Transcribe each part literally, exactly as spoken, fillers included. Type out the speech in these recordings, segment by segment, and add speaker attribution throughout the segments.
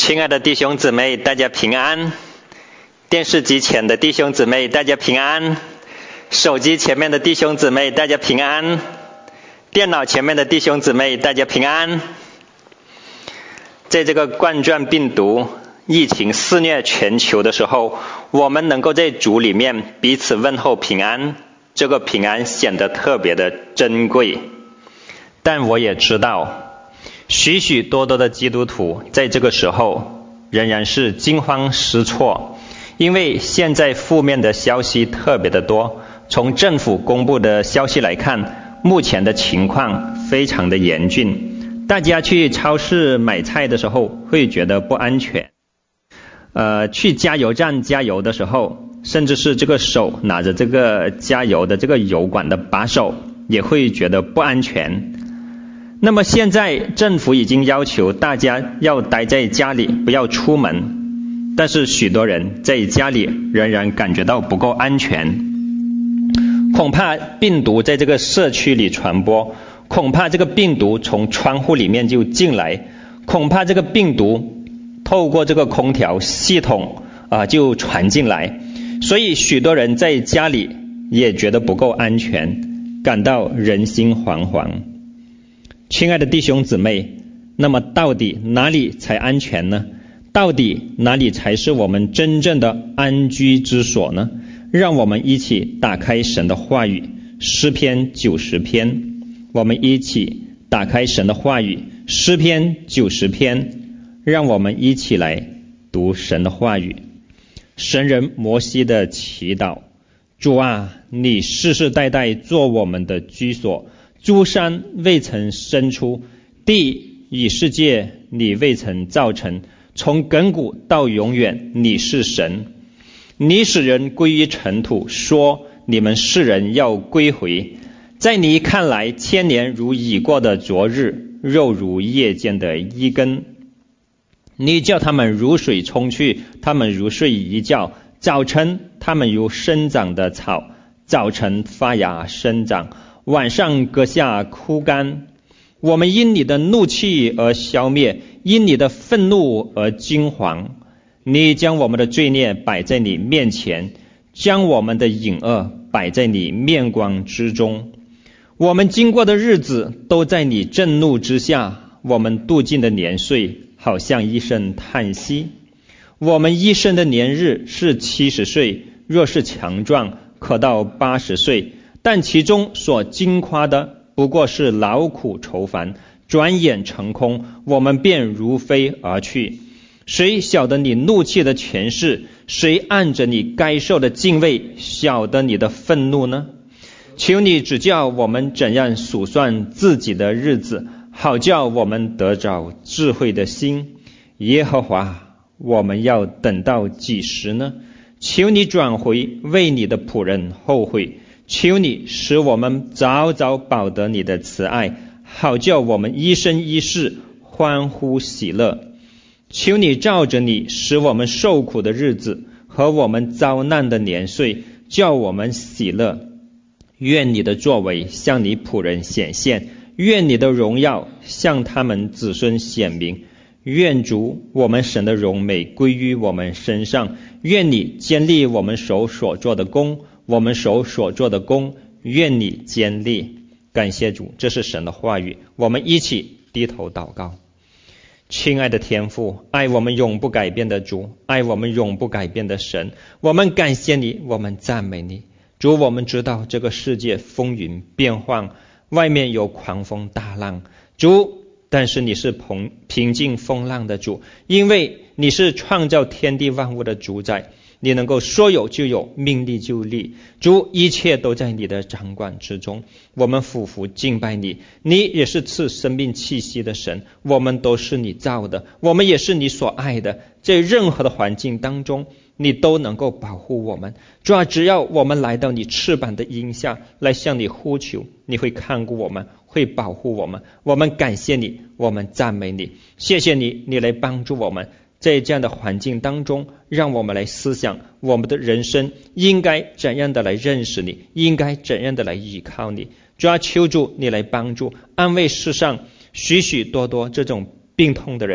Speaker 1: 亲爱的弟兄姊妹，大家平安。电视机前的弟兄姊妹，大家平安。手机前面的弟兄姊妹，大家平安。电脑前面的弟兄姊妹，大家平安。在这个冠状病毒疫情肆虐全球的时候，我们能够在主里面彼此问候平安，这个平安显得特别的珍贵。但我也知道许许多多的基督徒在这个时候仍然是惊慌失措，因为现在负面的消息特别的多。从政府公布的消息来看，目前的情况非常的严峻。大家去超市买菜的时候会觉得不安全，呃，去加油站加油的时候，甚至是这个手拿着这个加油的这个油管的把手也会觉得不安全。那么现在政府已经要求大家要待在家里，不要出门，但是许多人在家里仍然感觉到不够安全，恐怕病毒在这个社区里传播，恐怕这个病毒从窗户里面就进来，恐怕这个病毒透过这个空调系统啊、呃、就传进来，所以许多人在家里也觉得不够安全，感到人心惶惶。亲爱的弟兄姊妹，那么到底哪里才安全呢？到底哪里才是我们真正的安居之所呢？让我们一起打开神的话语，诗篇九十篇。我们一起打开神的话语，诗篇九十篇，让我们一起来读神的话语。神人摩西的祈祷：主啊，你世世代代做我们的居所，诸山未曾生出，地与世界你未曾造成，从亘古到永远你是神。你使人归于尘土，说你们世人要归回。在你看来，千年如已过的昨日，肉如夜间的一更。你叫他们如水冲去，他们如睡一觉。早晨他们如生长的草，早晨发芽生长，晚上割下枯干。我们因你的怒气而消灭，因你的愤怒而惊惶。你将我们的罪孽摆在你面前，将我们的隐恶摆在你面光之中。我们经过的日子都在你震怒之下，我们度尽的年岁好像一声叹息。我们一生的年日是七十岁，若是强壮可到八十岁，但其中所经夸的不过是劳苦愁烦，转眼成空，我们便如飞而去。谁晓得你怒气的权势？谁按着你该受的敬畏晓得你的愤怒呢？求你指教我们怎样数算自己的日子，好叫我们得着智慧的心。耶和华，我们要等到几时呢？求你转回，为你的仆人后悔。求你使我们早早饱得你的慈爱，好叫我们一生一世欢呼喜乐。求你照着你使我们受苦的日子和我们遭难的年岁，叫我们喜乐。愿你的作为向你仆人显现，愿你的荣耀向他们子孙显明。愿主我们神的荣美归于我们身上，愿你坚立我们手所做的工，我们手所做的工，愿你坚立。感谢主，这是神的话语。我们一起低头祷告。亲爱的天父，爱我们永不改变的主，爱我们永不改变的神，我们感谢你，我们赞美你。主，我们知道这个世界风云变幻，外面有狂风大浪，主，但是你是平平静风浪的主，因为你是创造天地万物的主宰，你能够说有就有，命立就立。主，一切都在你的掌管之中，我们俯伏敬拜你。你也是赐生命气息的神，我们都是你造的，我们也是你所爱的，在任何的环境当中你都能够保护我们。主啊，只要我们来到你翅膀的荫下，来向你呼求，你会看顾我们，会保护我们。我们感谢你，我们赞美你。谢谢你，你来帮助我们，在这样的环境当中，让我们来思想我们的人生应该怎样的来认识你，应该怎样的来依靠你。主啊，求主你来帮助安慰世上许许多多这种病痛的人，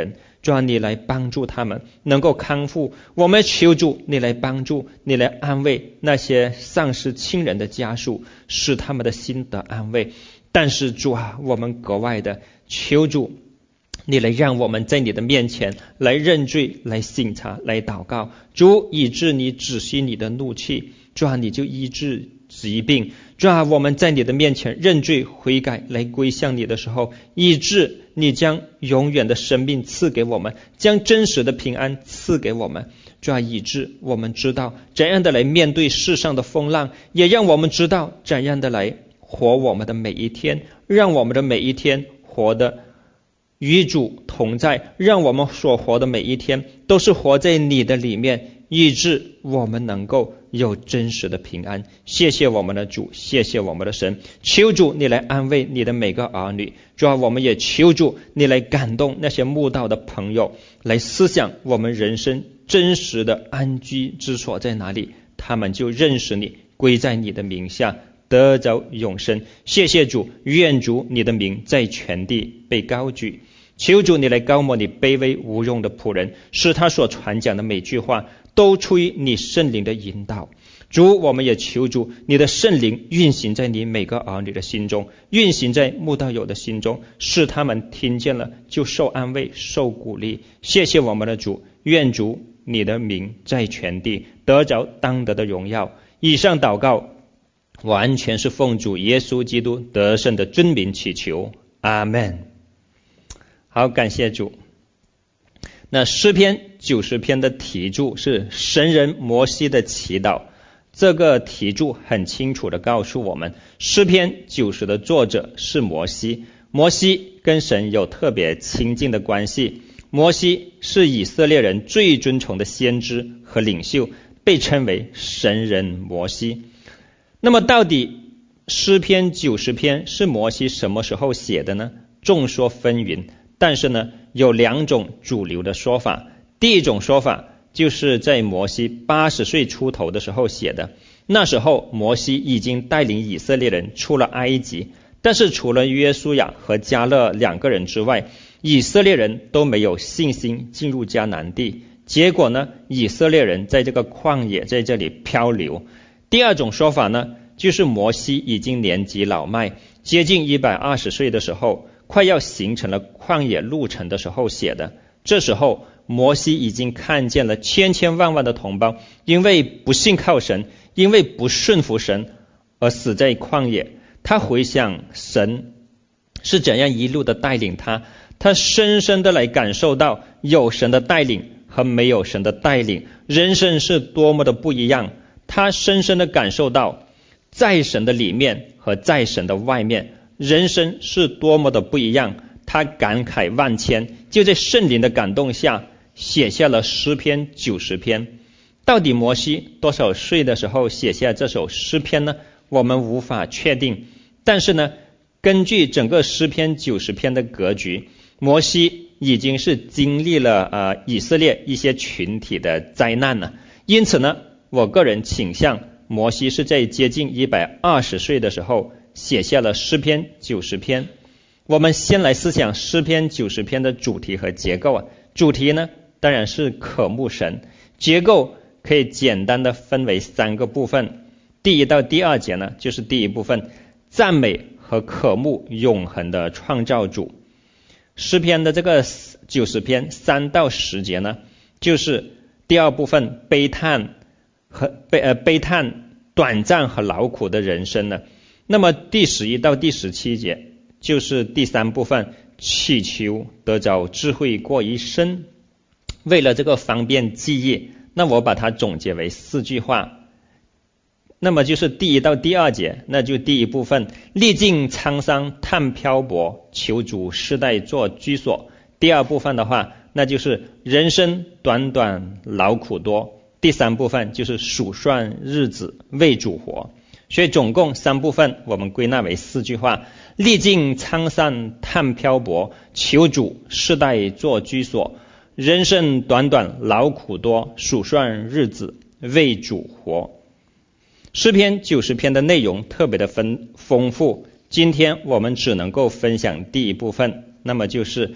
Speaker 2: 主啊，你来帮助他们能够康复。我们求主你来帮助，你来安慰那些丧失亲人的家属，使他们的心得安慰。但是主啊，我们格外的求主你来让我们在你的面前来认罪，来省察，来祷告。主，以致你止息你的怒气，主啊，你就医治疾病。主啊，我们在你的面前认罪悔改，来归向你的时候，以致你将永远的生命赐给我们，将真实的平安赐给我们。主啊，以致我们知道怎样的来面对世上的风浪，也让我们知道怎样的来活我们的每一天，让我们的每一天活得与主同在，让我们所活的每一天都是活在你的里面，以致我们能够有真实的平安。谢谢我们的主，谢谢我们的神，求主你来安慰你的每个儿女。主啊，我们也求主你来感动那些慕道的朋友，来思想我们人生真实的安居之所在哪里，他们就认识你，归在你的名下，得着永生。谢谢主，愿主你的名在全地被高举。求主你来高摩你卑微无用的仆人，使他所传讲的每句话都出于你圣灵的引导。主，我们也求主你的圣灵运行在你每个儿女的心中，运行在慕道友的心中，使他们听见了就受安慰，受鼓励。谢谢我们的主，愿主你的名在全地得着当得的荣耀。以上祷告完全是奉主耶稣基督得胜的尊名祈求，阿们。好，感谢主。那诗篇九十篇的题注是神人摩西的祈祷，这个题注很清楚的告诉我们，诗篇九十的作者是摩西，摩西跟神有特别亲近的关系。摩西是以色列人最尊崇的先知和领袖，被称为神人摩西。那么到底诗篇九十篇是摩西什么时候写的呢？众说纷纭，但是呢，有两种主流的说法。第一种说法就是在摩西八十岁出头的时候写的，那时候摩西已经带领以色列人出了埃及，但是除了约书亚和迦勒两个人之外，以色列人都没有信心进入迦南地。结果呢，以色列人在这个旷野在这里漂流。第二种说法呢，就是摩西已经年纪老迈，接近一百二十岁的时候，快要形成了旷野路程的时候写的。这时候摩西已经看见了千千万万的同胞因为不信靠神，因为不顺服神而死在旷野。他回想神是怎样一路的带领他，他深深的来感受到有神的带领和没有神的带领人生是多么的不一样。他深深的感受到在神的里面和在神的外面人生是多么的不一样。他感慨万千，就在圣灵的感动下写下了诗篇九十篇。到底摩西多少岁的时候写下这首诗篇呢？我们无法确定。但是呢，根据整个诗篇九十篇的格局，摩西已经是经历了呃以色列一些群体的灾难了。因此呢，我个人倾向摩西是在接近一百二十岁的时候写下了诗篇九十篇。我们先来思想诗篇九十篇的主题和结构啊。主题呢，当然是渴慕神。结构可以简单的分为三个部分。第一到第二节呢，就是第一部分，赞美和渴慕永恒的创造主。诗篇的这个九十篇三到十节呢，就是第二部分，悲叹和悲呃悲叹短暂和劳苦的人生呢。那么第十一到第十七节就是第三部分，祈求得着智慧过一生。为了这个方便记忆，那我把它总结为四句话。那么就是第一到第二节，那就第一部分，历尽沧桑叹漂泊，求主世代做居所。第二部分的话，那就是人生短短劳苦多。第三部分就是数算日子为主活。所以总共三部分，我们归纳为四句话：历尽沧桑叹漂泊，求主世代做居所。人生短短劳苦多，数算日子为主活。诗篇九十篇的内容特别的丰富，今天我们只能够分享第一部分，那么就是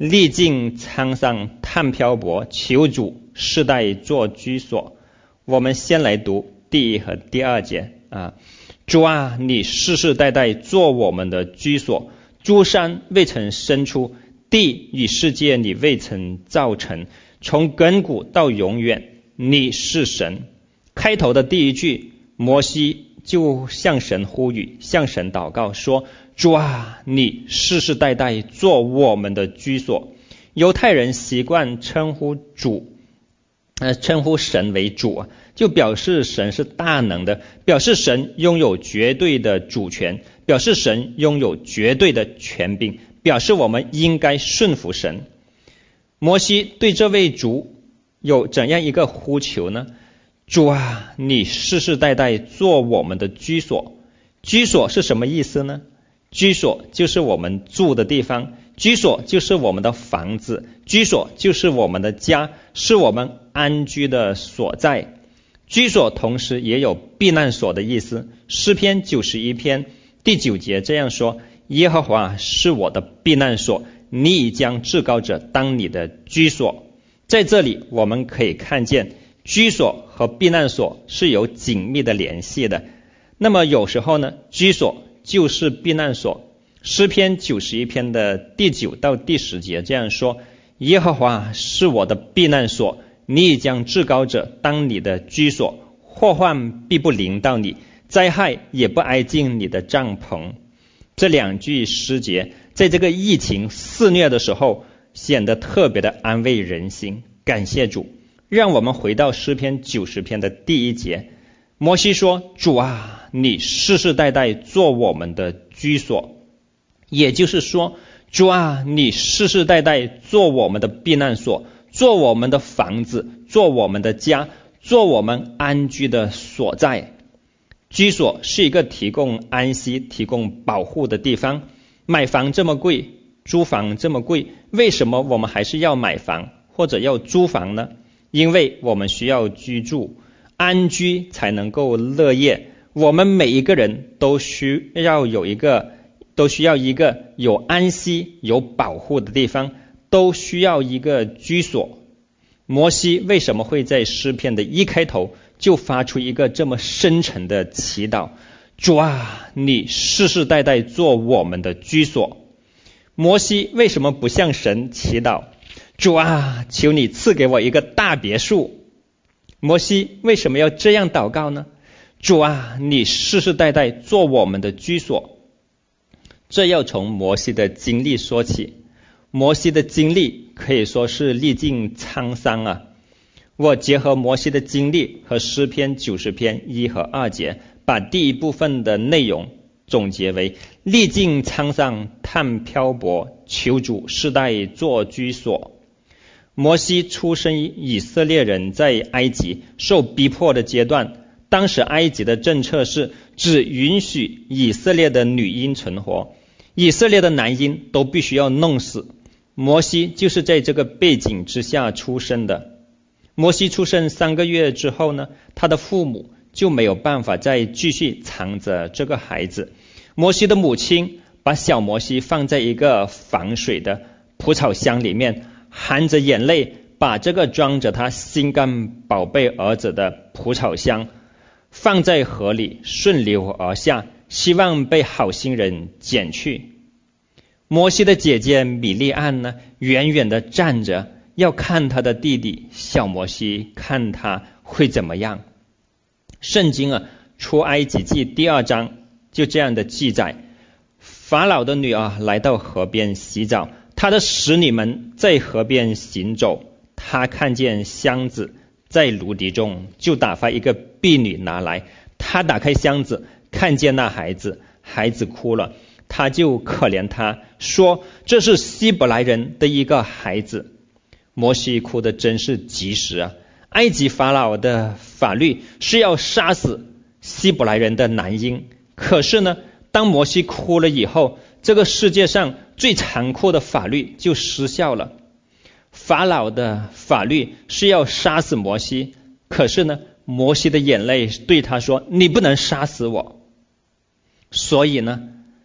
Speaker 2: 历尽沧桑叹漂泊，求主世代做居所。我们先来读第一和第二节啊。主啊，你世世代代做我们的居所，诸山未曾生出，地与世界你未曾造成，从亘古到永远，你是神。开头的第一句，摩西就向神呼吁，向神祷告说，主啊，你世世代代做我们的居所。犹太人习惯称呼主呃，称呼神为主啊，就表示神是大能的，表示神拥有绝对的主权，表示神拥有绝对的权柄，表示我们应该顺服神。摩西对这位主有怎样一个呼求呢？主啊，你世世代代做我们的居所。居所是什么意思呢？居所就是我们住的地方，居所就是我们的房子，居所就是我们的家，是我们安居的所在。居所同时也有避难所的意思。诗篇九十一篇第九节这样说，耶和华是我的避难所，你已将至高者当你的居所。在这里我们可以看见居所和避难所是有紧密的联系的。那么有时候呢，居所就是避难所。诗篇九十一篇的第九到第十节这样说，耶和华是我的避难所，你已将至高者当你的居所，祸患必不临到你，灾害也不挨近你的帐篷。这两句诗节在这个疫情肆虐的时候显得特别的安慰人心。感谢主。让我们回到诗篇九十篇的第一节，摩西说，主啊，你世世代代做我们的居所。也就是说，主啊，你世世代代做我们的避难所，做我们的房子，做我们的家，做我们安居的所在。居所是一个提供安息、提供保护的地方。买房这么贵，租房这么贵，为什么我们还是要买房或者要租房呢？因为我们需要居住，安居才能够乐业。我们每一个人都需要有一个都需要一个有安息、有保护的地方，都需要一个居所。摩西为什么会在诗篇的一开头就发出一个这么深沉的祈祷？主啊，你世世代代做我们的居所。摩西为什么不向神祈祷，主啊，求你赐给我一个大别墅？摩西为什么要这样祷告呢？主啊，你世世代代做我们的居所。这要从摩西的经历说起。摩西的经历可以说是历尽沧桑啊。我结合摩西的经历和诗篇九十篇一和二节，把第一部分的内容总结为历尽沧桑叹漂泊，求主世代做居所。摩西出生于以色列人在埃及受逼迫的阶段，当时埃及的政策是只允许以色列的女婴存活，以色列的男婴都必须要弄死。摩西就是在这个背景之下出生的。摩西出生三个月之后呢，他的父母就没有办法再继续藏着这个孩子。摩西的母亲把小摩西放在一个防水的蒲草箱里面，含着眼泪把这个装着他心肝宝贝儿子的蒲草箱放在河里顺流而下，希望被好心人捡去。摩西的姐姐米利暗呢，远远地站着，要看他的弟弟小摩西，看他会怎么样。圣经啊，出埃及记第二章就这样的记载，法老的女儿来到河边洗澡，他的使女们在河边行走，他看见箱子在芦荻中，就打发一个婢女拿来。他打开箱子，看见那孩子，孩子哭了，他就可怜他，说这是希伯来人的一个孩子。摩西哭得真是及时啊！埃及法老的法律是要杀死希伯来人的男婴，可是呢，当摩西哭了以后，这个世界上最残酷的法律就失效了。法老的法律是要杀死摩西，可是呢，摩西的眼泪对他说，你不能杀死我。所以呢，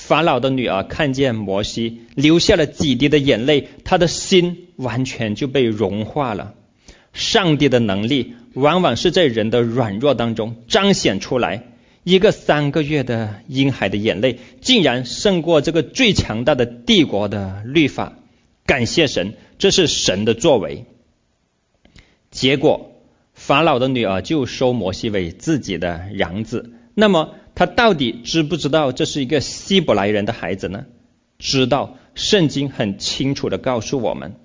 Speaker 2: 法老的女儿看见摩西流下了几滴的眼泪，她的心完全就被融化了。上帝的能力往往是在人的软弱当中彰显出来。一个三个月的婴孩的眼泪竟然胜过这个最强大的帝国的律法。感谢神，这是神的作为。结果法老的女儿就收摩西为自己的养子。那么他到底知不知道这是一个希伯来人的孩子呢？知道，圣经很清楚地告诉我们。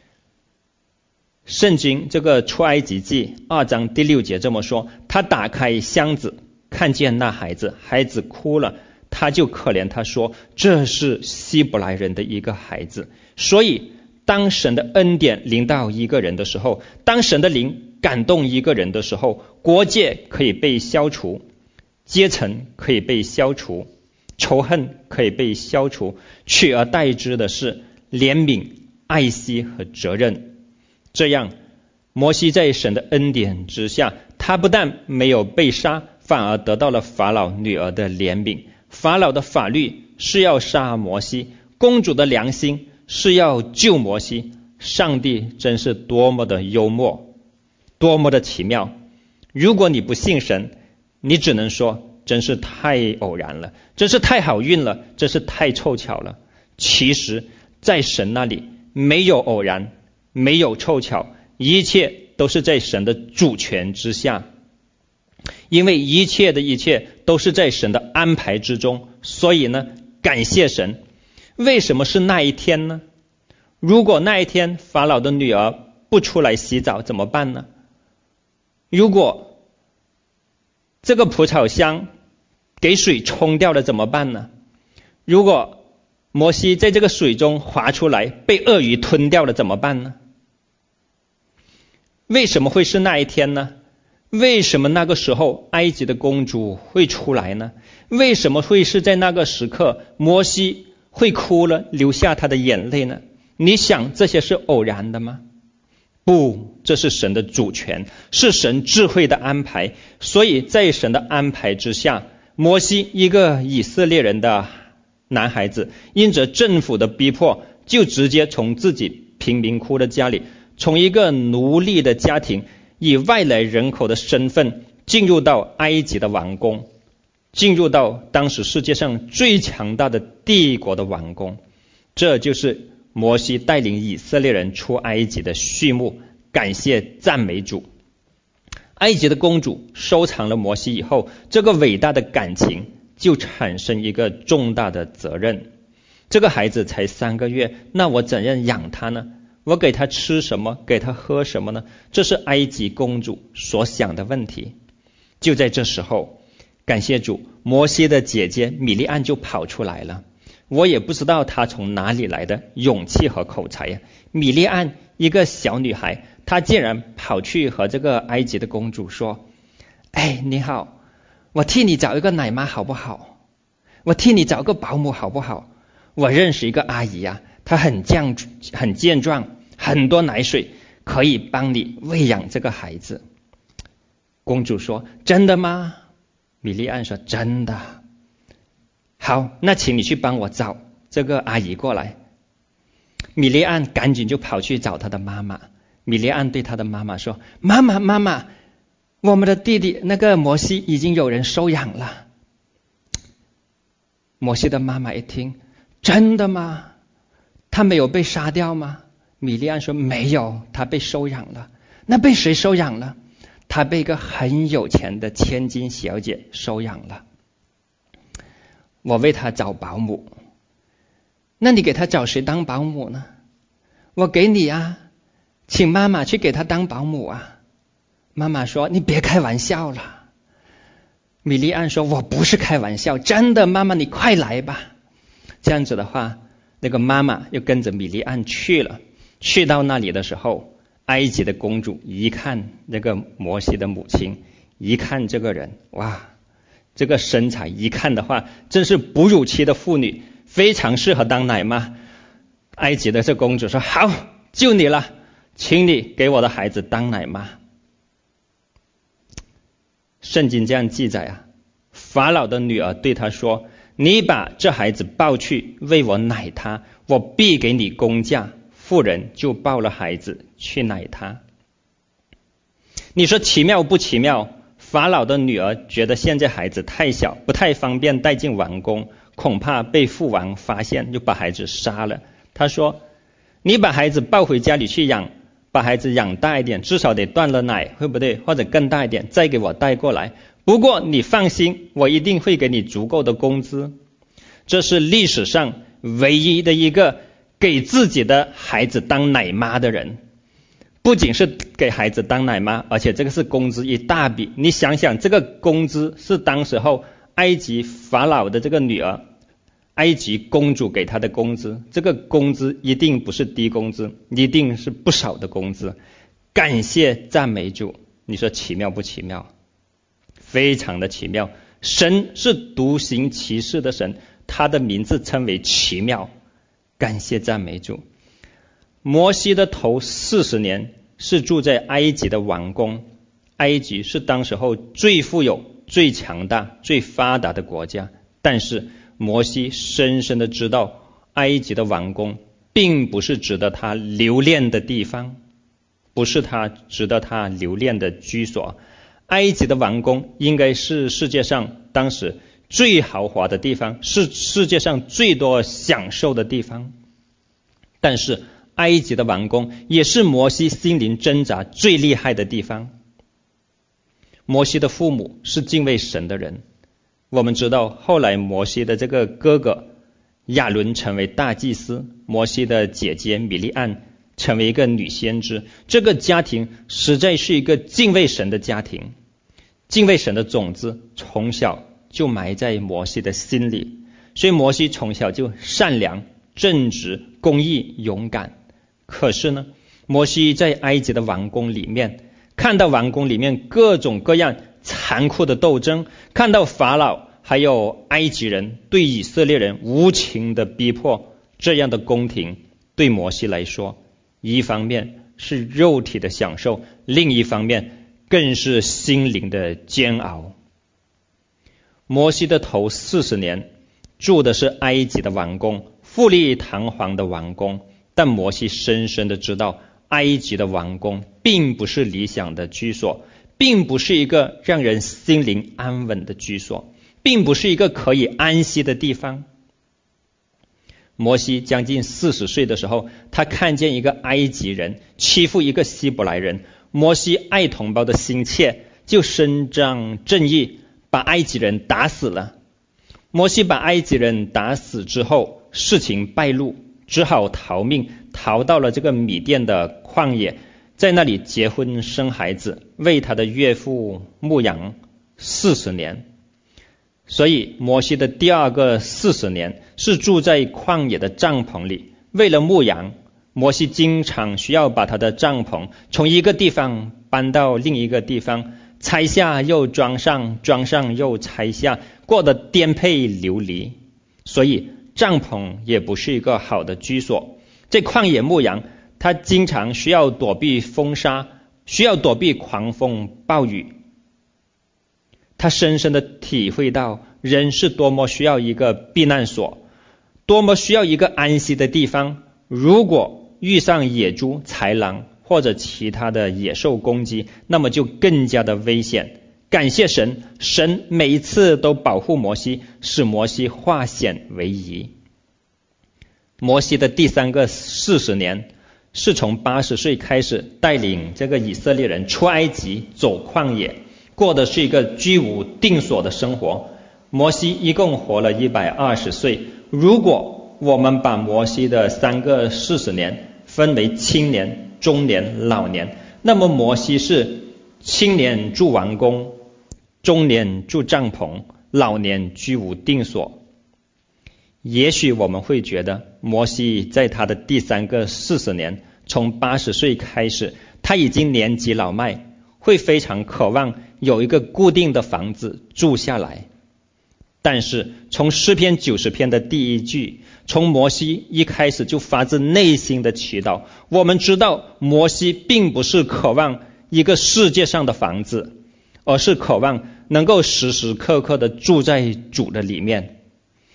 Speaker 2: 圣经这个出埃及记二章第六节这么说，他打开箱子，看见那孩子，孩子哭了，他就可怜他说，这是希伯来人的一个孩子。所以当神的恩典临到一个人的时候，当神的灵感动一个人的时候，国界可以被消除，阶层可以被消除，仇恨可以被消除，取而代之的是怜悯、爱惜和责任。这样摩西在神的恩典之下，他不但没有被杀，反而得到了法老女儿的怜悯。法老的法律是要杀摩西，公主的良心是要救摩西。上帝真是多么的幽默，多么的奇妙。如果你不信神，你只能说真是太偶然了，真是太好运了，真是太凑巧了。其实在神那里没有偶然，没有凑巧，一切都是在神的主权之下。因为一切的一切都是在神的安排之中，所以呢，感谢神。为什么是那一天呢？如果那一天法老的女儿不出来洗澡怎么办呢？如果这个蒲草箱给水冲掉了怎么办呢？如果摩西在这个水中滑出来被鳄鱼吞掉了怎么办呢？为什么会是那一天呢？为什么那个时候埃及的公主会出来呢？为什么会是在那个时刻摩西会哭了，流下他的眼泪呢？你想这些是偶然的吗？不，这是神的主权，是神智慧的安排。所以在神的安排之下，摩西一个以色列人的男孩子，因着政府的逼迫，就直接从自己贫民窟的家里，从一个奴隶的家庭，以外来人口的身份进入到埃及的王宫，进入到当时世界上最强大的帝国的王宫。这就是摩西带领以色列人出埃及的序幕。感谢赞美主。埃及的公主收藏了摩西以后，这个伟大的感情就产生一个重大的责任。这个孩子才三个月，那我怎样养他呢？我给他吃什么，给他喝什么呢？这是埃及公主所想的问题。就在这时候，感谢主，摩西的姐姐米利暗就跑出来了。我也不知道她从哪里来的勇气和口才呀。米利暗一个小女孩，她竟然跑去和这个埃及的公主说，哎，你好，我替你找一个奶妈好不好？我替你找个保姆好不好？我认识一个阿姨啊，她很健很健壮，很多奶水，可以帮你喂养这个孩子。公主说，真的吗？米利暗说，真的。好，那请你去帮我找这个阿姨过来。米利暗赶紧就跑去找他的妈妈。米利暗对他的妈妈说，妈妈妈妈，我们的弟弟那个摩西已经有人收养了。摩西的妈妈一听，真的吗？他没有被杀掉吗？米利暗说，没有，他被收养了。那被谁收养了？他被一个很有钱的千金小姐收养了。我为他找保姆。那你给他找谁当保姆呢？我给你啊，请妈妈去给他当保姆啊。妈妈说，你别开玩笑了。米利暗说，我不是开玩笑，真的，妈妈你快来吧。这样子的话，那个妈妈又跟着米利暗去了。去到那里的时候，埃及的公主一看那个摩西的母亲，一看这个人，哇，这个身材一看的话，真是哺乳期的妇女，非常适合当奶妈。埃及的这公主说，好，就你了，请你给我的孩子当奶妈。圣经这样记载啊，法老的女儿对他说， 你把这孩子抱去为我奶他，我必给你工价。妇人就抱了孩子去奶他。你说奇妙不奇妙？法老的女儿觉得现在孩子太小，不太方便带进王宫，恐怕被父王发现，就把孩子杀了。他说，你把孩子抱回家里去养，把孩子养大一点，至少得断了奶，会不对？或者更大一点，再给我带过来。不过你放心，我一定会给你足够的工资。这是历史上唯一的一个给自己的孩子当奶妈的人。不仅是给孩子当奶妈，而且这个是工资一大笔。你想想，这个工资是当时候埃及法老的这个女儿，埃及公主给她的工资，这个工资一定不是低工资，一定是不少的工资。感谢赞美主，你说奇妙不奇妙？非常的奇妙。神是独行其事的神，他的名字称为奇妙。感谢赞美主。摩西的头四十年是住在埃及的王宫，埃及是当时候最富有、最强大、最发达的国家，但是摩西深深的知道，埃及的王宫并不是值得他留恋的地方，不是他值得他留恋的居所。埃及的王宫应该是世界上当时最豪华的地方，是世界上最多享受的地方，但是埃及的王宫也是摩西心灵挣扎最厉害的地方。摩西的父母是敬畏神的人，我们知道后来摩西的这个哥哥亚伦成为大祭司，摩西的姐姐米利暗成为一个女先知。这个家庭实在是一个敬畏神的家庭，敬畏神的种子从小就埋在摩西的心里，所以摩西从小就善良、正直、公义、勇敢。可是呢，摩西在埃及的王宫里面，看到王宫里面各种各样残酷的斗争，看到法老还有埃及人对以色列人无情的逼迫，这样的宫廷对摩西来说，一方面是肉体的享受，另一方面更是心灵的煎熬。摩西的头四十年住的是埃及的王宫，富丽堂皇的王宫，但摩西深深的知道，埃及的王宫并不是理想的居所，并不是一个让人心灵安稳的居所，并不是一个可以安息的地方。摩西将近四十岁的时候，他看见一个埃及人欺负一个希伯来人，摩西爱同胞的心切，就伸张正义，把埃及人打死了。摩西把埃及人打死之后，事情败露，只好逃命，逃到了这个米甸的旷野，在那里结婚生孩子，为他的岳父牧羊四十年。所以摩西的第二个四十年是住在旷野的帐篷里，为了牧羊，摩西经常需要把他的帐篷从一个地方搬到另一个地方，拆下又装上，装上又拆下，过得颠沛流离。所以帐篷也不是一个好的居所。在旷野牧羊，他经常需要躲避风沙，需要躲避狂风暴雨。他深深地体会到人是多么需要一个避难所，多么需要一个安息的地方。如果遇上野猪、豺狼或者其他的野兽攻击，那么就更加的危险。感谢神，神每一次都保护摩西，使摩西化险为夷。摩西的第三个四十年是从八十岁开始带领这个以色列人出埃及，走旷野，过的是一个居无定所的生活。摩西一共活了一百二十岁。如果我们把摩西的三个四十年分为青年、中年、老年，那么摩西是青年住王宫，中年住帐篷，老年居无定所。也许我们会觉得摩西在他的第三个四十年，从八十岁开始，他已经年纪老迈，会非常渴望有一个固定的房子住下来。但是从诗篇九十篇的第一句，从摩西一开始就发自内心的祈祷，我们知道摩西并不是渴望一个世界上的房子，而是渴望能够时时刻刻的住在主的里面。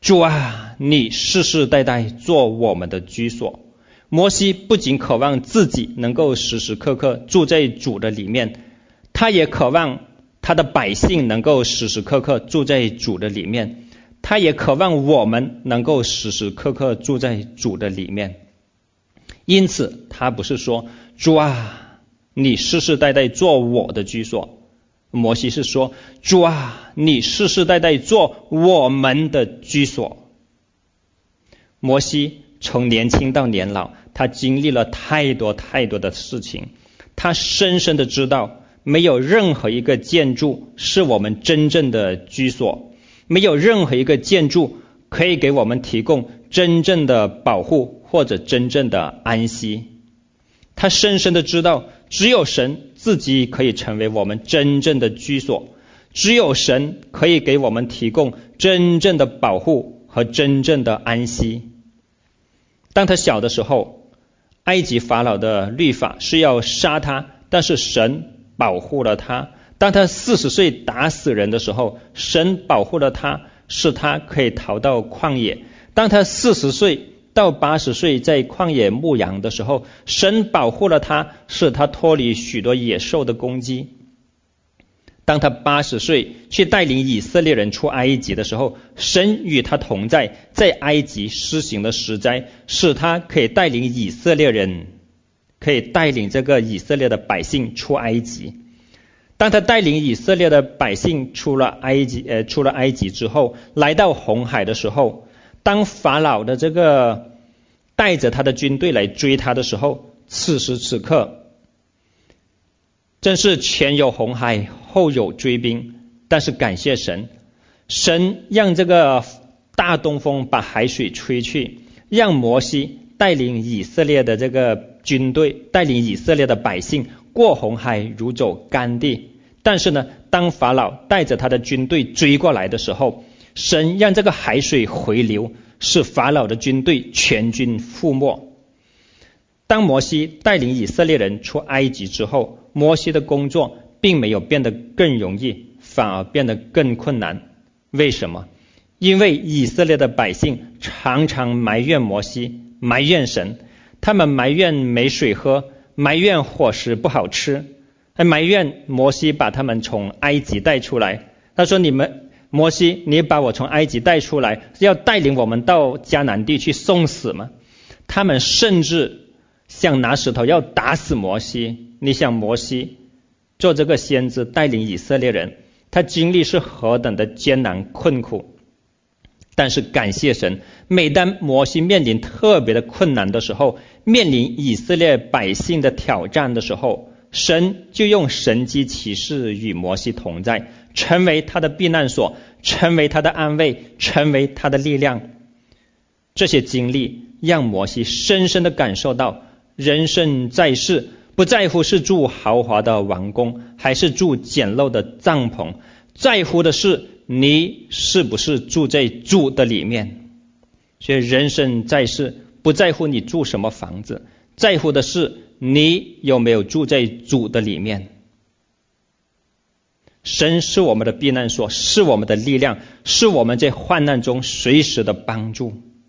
Speaker 2: 主啊，你世世代代做我们的居所。摩西不仅渴望自己能够时时刻刻住在主的里面，他也渴望他的百姓能够时时刻刻住在主的里面，他也渴望我们能够时时刻刻住在主的里面。因此他不是说主啊，你世世代代做我的居所，摩西是说主啊，你世世代代做我们的居所。摩西从年轻到年老，他经历了太多太多的事情，他深深的知道没有任何一个建筑是我们真正的居所，没有任何一个建筑可以给我们提供真正的保护或者真正的安息。他深深的知道只有神自己可以成为我们真正的居所，只有神可以给我们提供真正的保护和真正的安息。当他小的时候，埃及法老的律法是要杀他，但是神保护了他。当他四十岁打死人的时候，神保护了他，使他可以逃到旷野。当他四十岁到八十岁在旷野牧羊的时候，神保护了他，使他脱离许多野兽的攻击。当他八十岁去带领以色列人出埃及的时候，神与他同在，在埃及施行了十灾，使他可以带领以色列人，可以带领这个以色列的百姓出埃及。当他带领以色列的百姓出了埃及，呃，出了埃及之后，来到红海的时候，当法老的这个带着他的军队来追他的时候，此时此刻真是前有红海，后有追兵。但是感谢神，神让这个大东风把海水吹去，让摩西带领以色列的这个军队，带领以色列的百姓过红海如走干地。但是呢，当法老带着他的军队追过来的时候，神让这个海水回流，使法老的军队全军覆没。当摩西带领以色列人出埃及之后，摩西的工作并没有变得更容易，反而变得更困难。为什么？因为以色列的百姓常常埋怨摩西，埋怨神，他们埋怨没水喝，埋怨伙食不好吃，还埋怨摩西把他们从埃及带出来。他说，你们摩西，你把我从埃及带出来，是要带领我们到迦南地去送死吗？他们甚至想拿石头要打死摩西。你想摩西做这个先知，带领以色列人，他经历是何等的艰难困苦。但是感谢神，每当摩西面临特别的困难的时候，面临以色列百姓的挑战的时候，神就用神迹奇事与摩西同在，成为他的避难所，成为他的安慰，成为他的力量。这些经历让摩西深深地感受到，人生在世不在乎是住豪华的王宫，还是住简陋的帐篷，在乎的是你是不是住在主的里面。所以人生在世不在乎你住什么房子，在乎的是你有没有住在主的里面。神是我们的避难所，是我们的力量，是我们在患难中随时的帮助。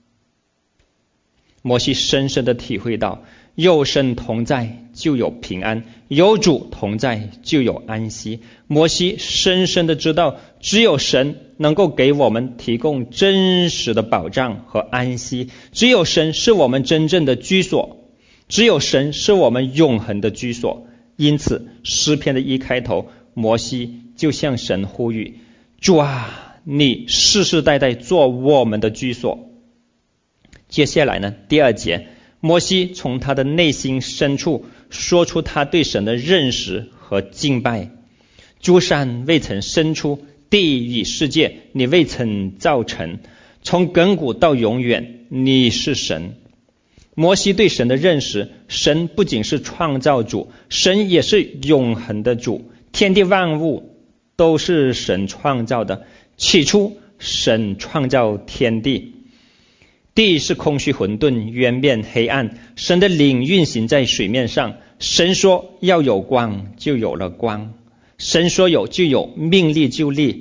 Speaker 2: 摩西深深的体会到，有神同在就有平安，有主同在就有安息。摩西深深的知道，只有神能够给我们提供真实的保障和安息，只有神是我们真正的居所，只有神是我们永恒的居所。因此诗篇的一开头，摩西就向神呼吁，主啊，你世世代代做我们的居所。接下来呢，第二节，摩西从他的内心深处说出他对神的认识和敬拜。诸山未曾生出，地与世界你未曾造成，从亘古到永远你是神。摩西对神的认识，神不仅是创造主，神也是永恒的主，天地万物都是神创造的。起初神创造天地，地是空虚混沌，渊面黑暗，神的灵运行在水面上。神说要有光，就有了光，神说有就有，命立就立。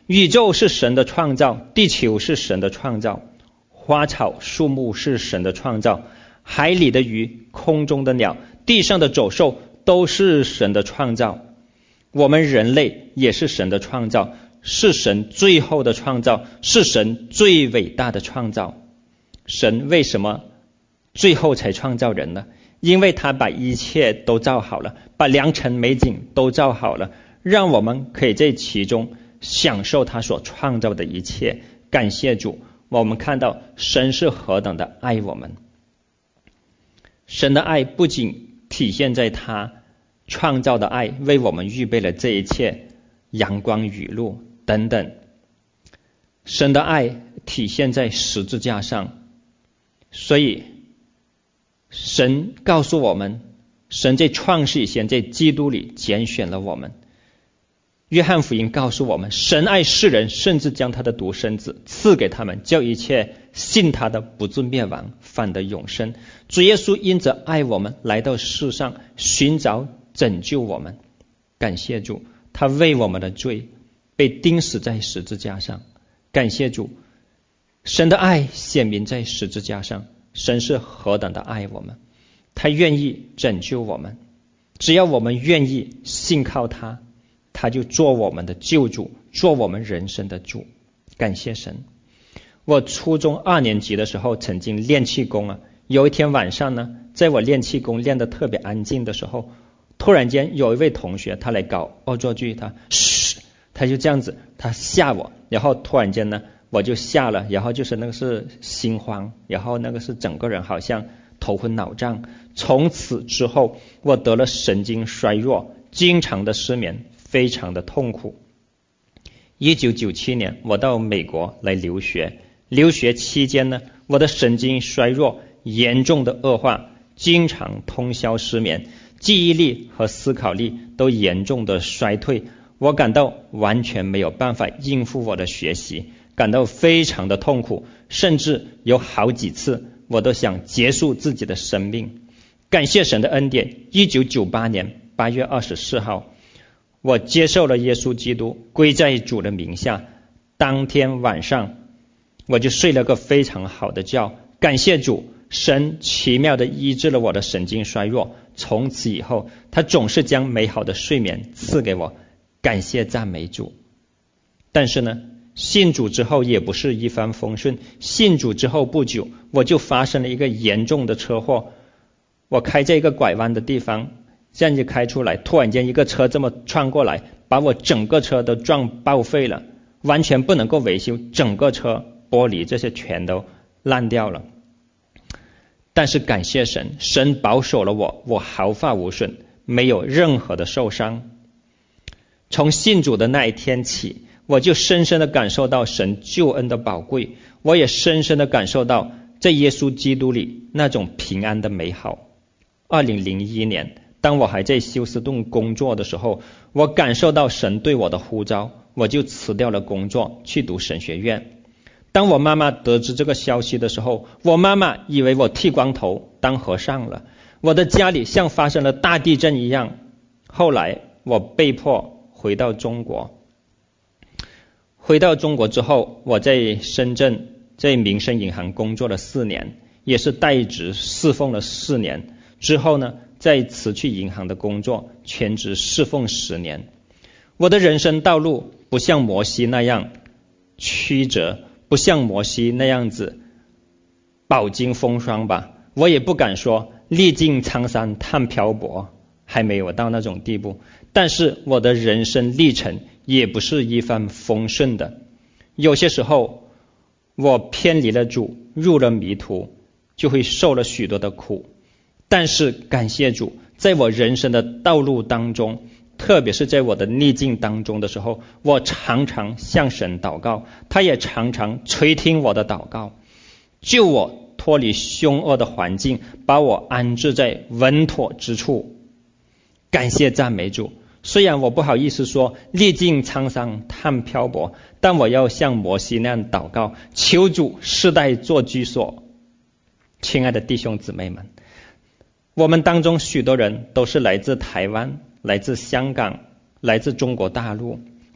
Speaker 2: 宇宙是神的创造，地球是神的创造，花草树木是神的创造，海里的鱼，空中的鸟，地上的走兽都是神的创造。我们人类也是神的创造，是神最后的创造，是神最伟大的创造。神为什么最后才创造人呢？因为他把一切都造好了，把良辰美景都造好了，让我们可以在其中享受他所创造的一切。感谢主，我们看到神是何等的爱我们。神的爱不仅体现在他创造的爱，为我们预备了这一切，阳光雨露等等。神的爱体现在十字架上，所以神告诉我们，神在创世以前在基督里拣选了我们。约翰福音告诉我们，神爱世人，甚至将他的独生子赐给他们，叫一切信他的不至灭亡，反得永生。主耶稣因着爱我们，来到世上寻找拯救我们。感谢主，他为我们的罪被钉死在十字架上。感谢主，神的爱显明在十字架上。神是何等的爱我们，他愿意拯救我们，只要我们愿意信靠他，他就做我们的救主，做我们人生的主。感谢神。我初中二年级的时候曾经练气功啊，有一天晚上呢，在我练气功练得特别安静的时候，突然间有一位同学他来搞恶作剧，他嘘，他就这样子，他吓我，然后突然间呢我就吓了，然后就是那个是心慌，然后那个是整个人好像头昏脑胀。从此之后我得了神经衰弱，经常的失眠，非常的痛苦。一九九七年我到美国来留学，留学期间呢，我的神经衰弱严重的恶化，经常通宵失眠，记忆力和思考力都严重的衰退，我感到完全没有办法应付我的学习，感到非常的痛苦，甚至有好几次我都想结束自己的生命。感谢神的恩典，一九九八年八月二十四号，我接受了耶稣基督，归在主的名下。当天晚上我就睡了个非常好的觉。感谢主，神奇妙的医治了我的神经衰弱，从此以后他总是将美好的睡眠赐给我。感谢赞美主。但是呢，信主之后也不是一帆风顺，信主之后不久，我就发生了一个严重的车祸。我开在一个拐弯的地方，这样就开出来，突然间一个车这么穿过来，把我整个车都撞报废了，完全不能够维修，整个车玻璃这些全都烂掉了。但是感谢神，神保守了我，我毫发无损，没有任何的受伤。从信主的那一天起，我就深深的感受到神救恩的宝贵，我也深深的感受到在耶稣基督里那种平安的美好。二零零一年，当我还在休斯顿工作的时候，我感受到神对我的呼召，我就辞掉了工作，去读神学院。当我妈妈得知这个消息的时候，我妈妈以为我剃光头当和尚了，我的家里像发生了大地震一样。后来我被迫回到中国，回到中国之后，我在深圳在民生银行工作了四年，也是代职侍奉了四年。之后呢，再辞去银行的工作，全职侍奉十年。我的人生道路不像摩西那样曲折，不像摩西那样子饱经风霜吧，我也不敢说历尽沧桑叹漂泊，还没有到那种地步。但是我的人生历程也不是一帆风顺的，有些时候我偏离了主，入了迷途，就会受了许多的苦。但是感谢主，在我人生的道路当中，特别是在我的逆境当中的时候，我常常向神祷告，他也常常垂听我的祷告，救我脱离凶恶的环境，把我安置在稳妥之处。感谢赞美主。虽然我不好意思说历尽沧桑叹漂泊，但我要像摩西那样祷告，求主世代做居所。亲爱的弟兄姊妹们，我们当中许多人都是来自台湾，来自香港，来自中国大陆。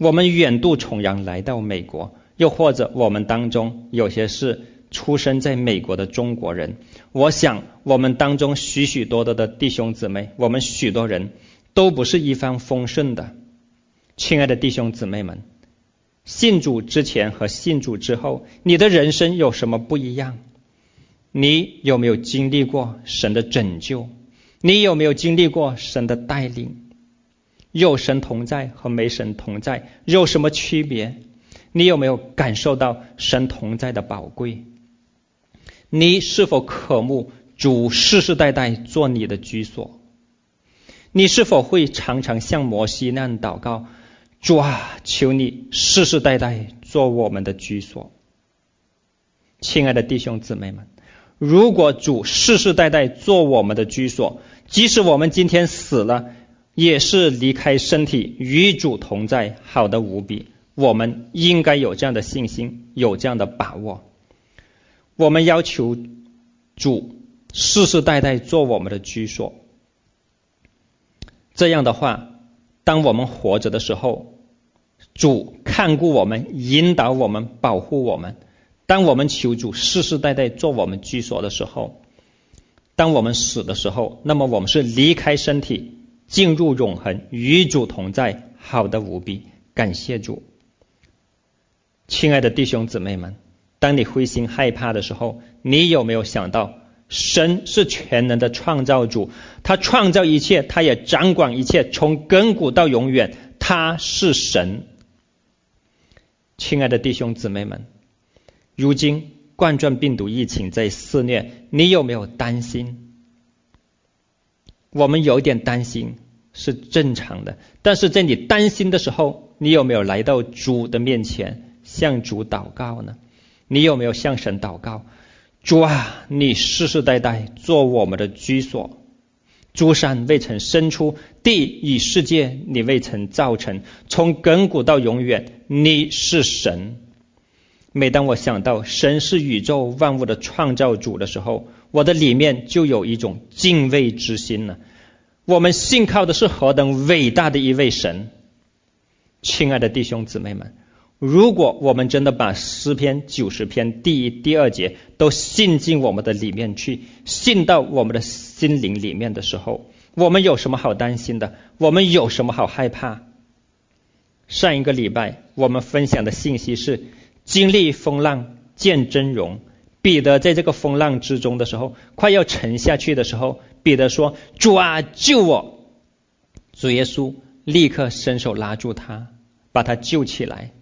Speaker 2: 我们远渡重洋来到美国，又或者我们当中有些是出生在美国的中国人，我想我们当中许许多多的弟兄姊妹，我们许多人都不是一帆风顺的。亲爱的弟兄姊妹们，信主之前和信主之后，你的人生有什么不一样？你有没有经历过神的拯救？你有没有经历过神的带领？有神同在和没神同在有什么区别？你有没有感受到神同在的宝贵？你是否渴慕主世世代代做你的居所？你是否会常常像摩西那样祷告，主啊，求你世世代代做我们的居所？亲爱的弟兄姊妹们，如果主世世代代做我们的居所，即使我们今天死了，也是离开身体与主同在，好的无比。我们应该有这样的信心，有这样的把握。我们要求主世世代代做我们的居所，这样的话，当我们活着的时候，主看顾我们，引导我们，保护我们。当我们求主世世代代做我们居所的时候，当我们死的时候，那么我们是离开身体，进入永恒，与主同在，好的无比。感谢主。亲爱的弟兄姊妹们，当你灰心害怕的时候，你有没有想到神是全能的创造主，他创造一切，他也掌管一切，从亘古到永远，他是神。亲爱的弟兄姊妹们，如今冠状病毒疫情在肆虐，你有没有担心？我们有点担心是正常的，但是在你担心的时候，你有没有来到主的面前向主祷告呢？你有没有向神祷告，主啊，你世世代代做我们的居所，诸山未曾生出，地与世界你未曾造成，从亘古到永远，你是神。每当我想到神是宇宙万物的创造主的时候，我的里面就有一种敬畏之心了。我们信靠的是何等伟大的一位神。亲爱的弟兄姊妹们，如果我们真的把诗篇九十篇第一第二节都信进我们的里面去，信到我们的心灵里面的时候，我们有什么好担心的？我们有什么好害怕？上一个礼拜我们分享的信息是经历风浪见真容。彼得在这个风浪之中的时候，快要沉下去的时候，彼得说，主啊，救我！主耶稣立刻伸手拉住他，把他救起来，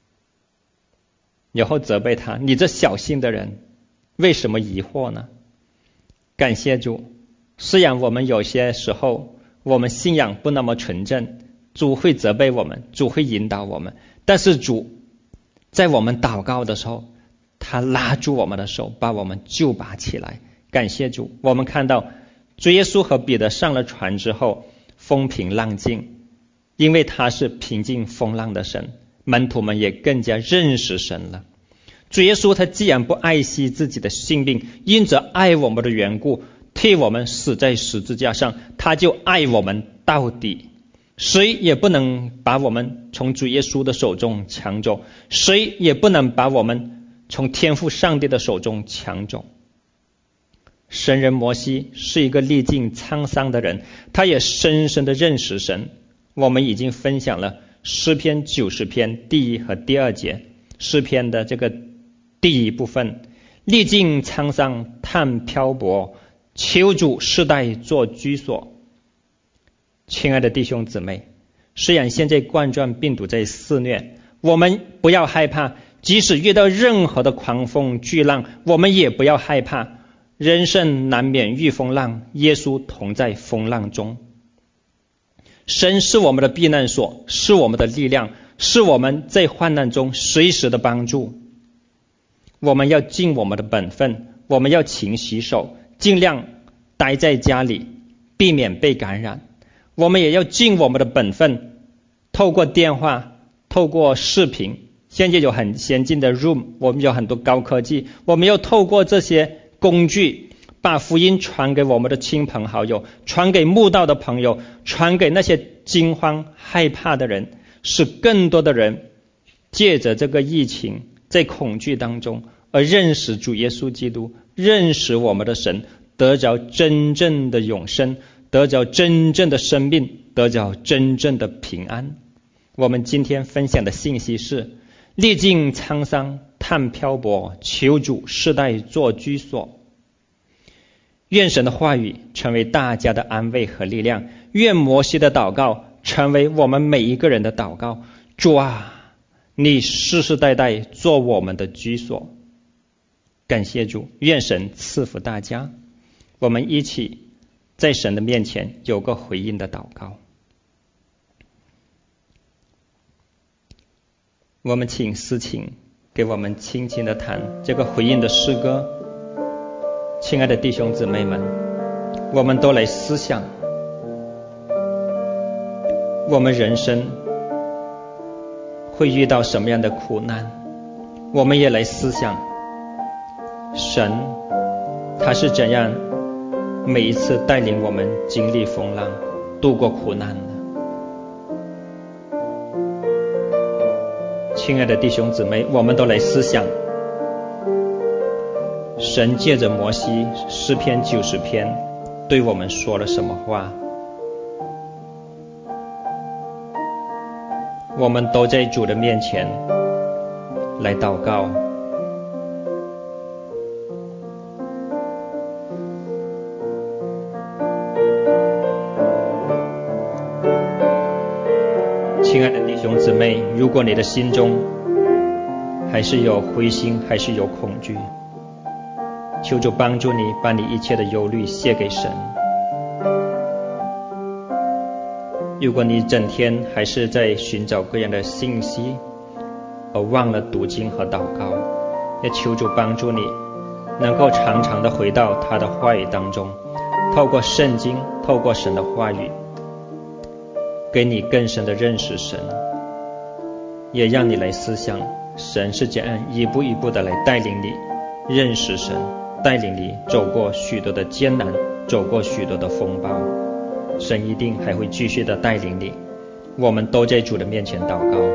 Speaker 2: 然后责备他，你这小心的人，为什么疑惑呢？感谢主，虽然我们有些时候我们信仰不那么纯正，主会责备我们，主会引导我们，但是主在我们祷告的时候，他拉住我们的手，把我们救拔起来。感谢主，我们看到主耶稣和彼得上了船之后，风平浪静，因为他是平静风浪的神，门徒们也更加认识神了。主耶稣他既然不爱惜自己的性命，因着爱我们的缘故，替我们死在十字架上，他就爱我们到底。谁也不能把我们从主耶稣的手中抢走，谁也不能把我们从天父上帝的手中抢走。神人摩西是一个历尽沧桑的人，他也深深的认识神。我们已经分享了诗篇九十篇第一和第二节，诗篇的这个第一部分，历尽沧桑叹漂泊，求主世代做居所。亲爱的弟兄姊妹，虽然现在冠状病毒在肆虐，我们不要害怕，即使遇到任何的狂风巨浪，我们也不要害怕。人生难免遇风浪，耶稣同在风浪中。神是我们的避难所，是我们的力量，是我们在患难中随时的帮助。我们要尽我们的本分，我们要勤洗手，尽量待在家里，避免被感染。我们也要尽我们的本分，透过电话，透过视频，现在有很先进的 Zoom， 我们有很多高科技，我们要透过这些工具，把福音传给我们的亲朋好友，传给慕道的朋友，传给那些惊慌害怕的人。 使更多的人借着这个疫情，在恐惧当中而认识主耶稣基督，认识我们的神，得着真正的永生，得着真正的生命，得着真正的平安。我们今天分享的信息是：历尽沧桑，叹漂泊，求主世代作居所。愿神的话语成为大家的安慰和力量，愿摩西的祷告成为我们每一个人的祷告。主啊，你世世代代做我们的居所。感谢主，愿神赐福大家。我们一起在神的面前有个回应的祷告。我们请思琴给我们轻轻的弹这个回应的诗歌。亲爱的弟兄姊妹们，我们都来思想，我们人生会遇到什么样的苦难，我们也来思想神他是怎样每一次带领我们经历风浪，度过苦难的。亲爱的弟兄姊妹，我们都来思想，神借着摩西诗篇九十篇对我们说了什么话？我们都在主的面前来祷告。亲爱的弟兄姊妹，如果你的心中还是有灰心，还是有恐惧，求主帮助你把你一切的忧虑卸给神。如果你整天还是在寻找各样的信息而忘了读经和祷告，也求主帮助你能够常常的回到他的话语当中，透过圣经，透过神的话语，给你更深的认识神，也让你来思想神是怎样一步一步的来带领你认识神，带领你走过许多的艰难，走过许多的风暴。神一定还会继续的带领你。我们都在主的面前祷告。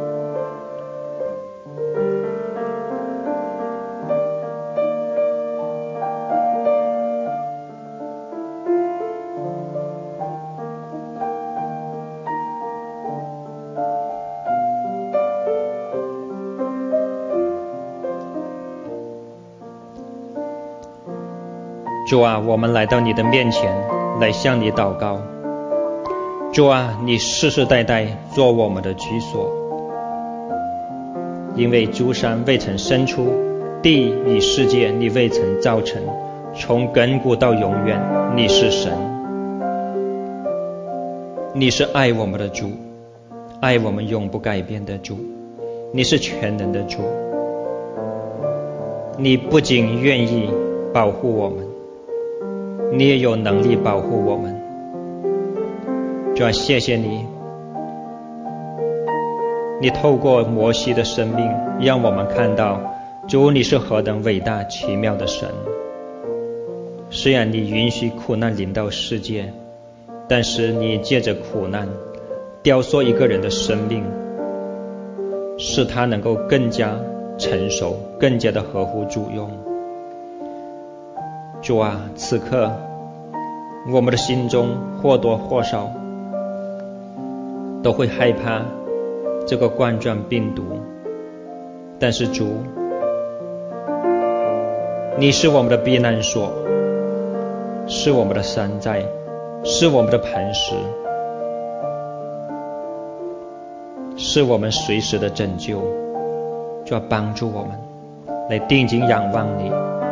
Speaker 2: 主啊，我们来到你的面前，来向你祷告。主啊，你世世代代做我们的居所，因为诸山未曾生出，地与世界你未曾造成，从亘古到永远，你是神。你是爱我们的主，爱我们永不改变的主，你是全能的主。你不仅愿意保护我们，你也有能力保护我们。主啊，谢谢你，你透过摩西的生命让我们看到主你是何等伟大奇妙的神。虽然你允许苦难临到世界，但是你借着苦难雕塑一个人的生命，使他能够更加成熟，更加的合乎主用。主啊，此刻我们的心中或多或少都会害怕这个冠状病毒，但是主，你是我们的避难所，是我们的山寨，是我们的磐石，是我们随时的拯救。就要帮助我们来定睛仰望你，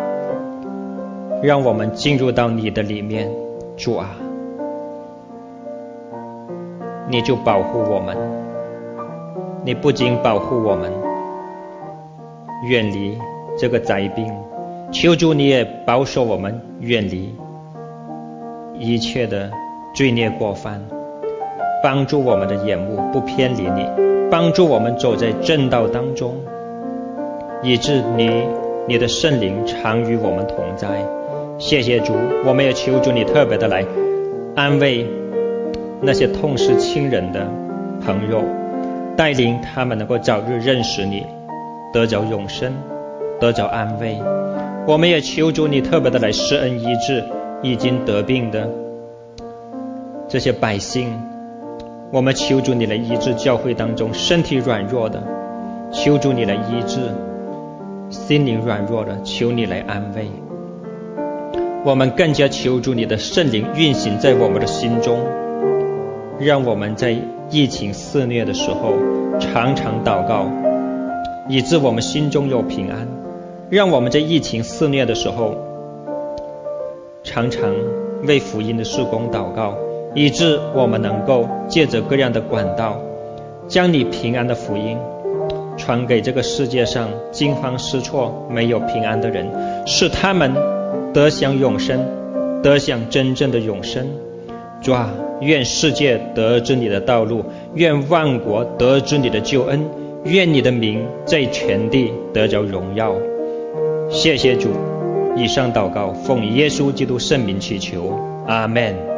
Speaker 2: 让我们进入到你的里面。主啊，你就保护我们，你不仅保护我们远离这个灾病，求主你也保守我们远离一切的罪孽过犯，帮助我们的眼目不偏离你，帮助我们走在正道当中，以致你你的圣灵常与我们同在。谢谢主，我们也求主你特别的来安慰那些痛失亲人的朋友， 带领他们能够早日认识你，得着永生，得着安慰。我们也求主你特别的来施恩医治已经得病的这些百姓，我们求主你来医治教会当中身体软弱的，求主你来医治心灵软弱的，求你来安慰。我们更加求主你的圣灵运行在我们的心中，让我们在疫情肆虐的时候常常祷告，以致我们心中有平安。让我们在疫情肆虐的时候常常为福音的事工祷告，以致我们能够借着各样的管道将你平安的福音传给这个世界上惊慌失措没有平安的人，使他们得享永生，得享真正的永生。主啊，愿世界得知你的道路，愿万国得知你的救恩，愿你的名在全地得着荣耀。谢谢主，以上祷告奉耶稣基督圣名祈求，阿们。